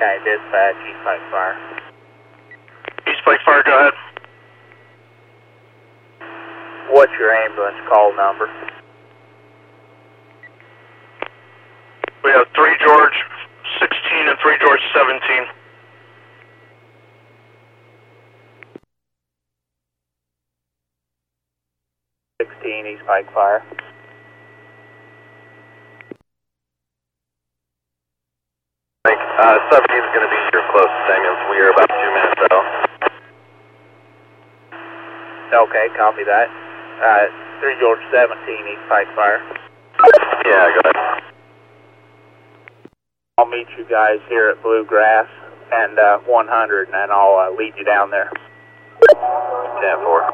Okay, dispatch, East Pike Fire. East Pike Fire, go ahead. What's your ambulance call number? We have 3 George 16 and 3 George 17. East Pike Fire. Mike, 17 is going to be your closest ambulance. We are about 2 minutes out. Okay, copy that. 3 George 17, East Pike Fire. Yeah, go ahead. I'll meet you guys here at Bluegrass and 100, and then I'll lead you down there. 10-4.